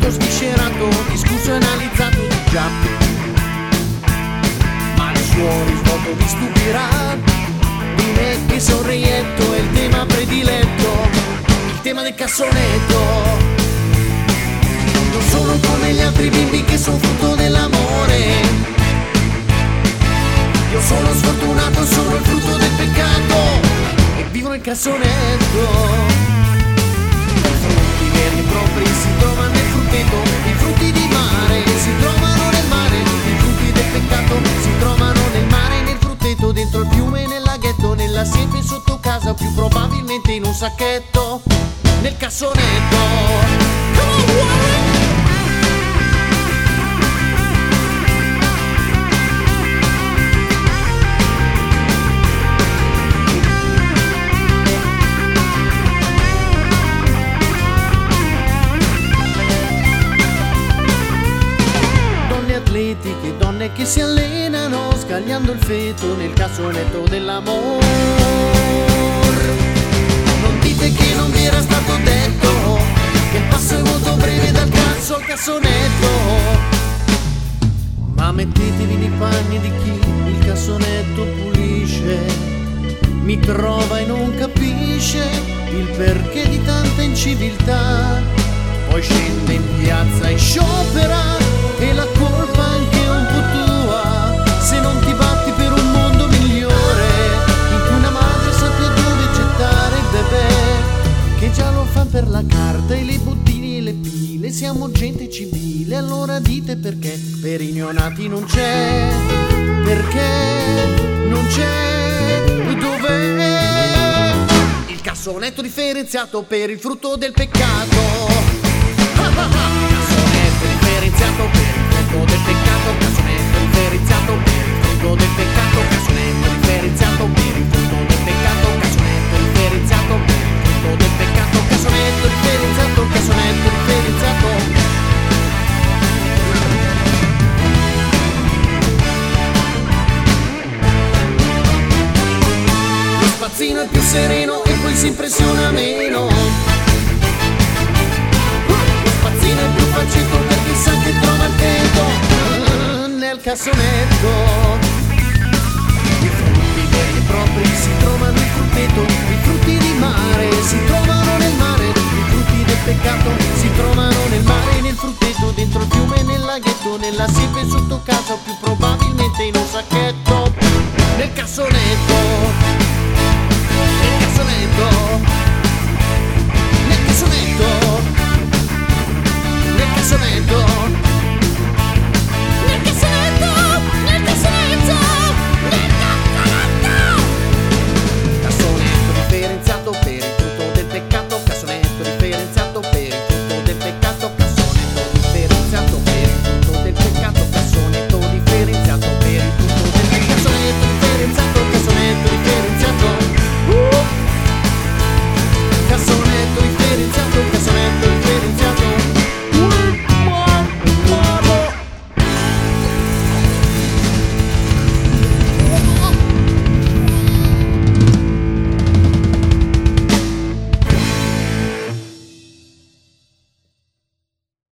ragionato, sviscerato, discusso e analizzato di già, ma il suo risvolto vi stupirà. Di me che sei un reietto è il tema prediletto, il tema del cassonetto. Non sono come gli altri bimbi che sono frutto dell'amore. Io sono sfortunato, sono il frutto del peccato e vivo nel cassonetto. I veri propri si trovano nel frutteto, i frutti di mare si trovano nel mare, i frutti del peccato si trovano nel mare, nel frutteto, dentro il fiume, nel laghetto, nella siepe sotto casa o più probabilmente in un sacchetto, nel cassonetto. Come on, Warren! Atletiche, donne che si allenano scagliando il feto nel cassonetto dell'amor. Non dite che non vi era stato detto che il passo è molto breve dal cazzo al cassonetto, ma mettetevi nei panni di chi il cassonetto pulisce, mi trova e non capisce il perché di tanta inciviltà, poi scende in piazza e sciopera e la colpa anche un po' tua, se non ti batti per un mondo migliore, in cui una madre sappia dove gettare il bebè, che già lo fa per la carta e le bottine e le pile, siamo gente civile, allora dite perché per i neonati non c'è, perché non c'è, dov'è il cassonetto differenziato per il frutto del peccato. Cassonetto differenziato per il frutto del peccato, cassonetto differenziato per il frutto del peccato, cassonetto differenziato per il frutto del peccato, cassonetto differenziato per il frutto del peccato, cassonetto differenziato, cassonetto differenziato. Lo spazzino è più sereno e poi si impressiona meno. Faccetto perché sa che trova il tetto nel cassonetto. I frutti veri e propri si trovano nel frutteto, i frutti di mare si trovano nel mare, i frutti del peccato si trovano nel mare, nel frutteto, dentro il fiume, nel laghetto, nella siepe sotto casa o più probabilmente in un sacchetto.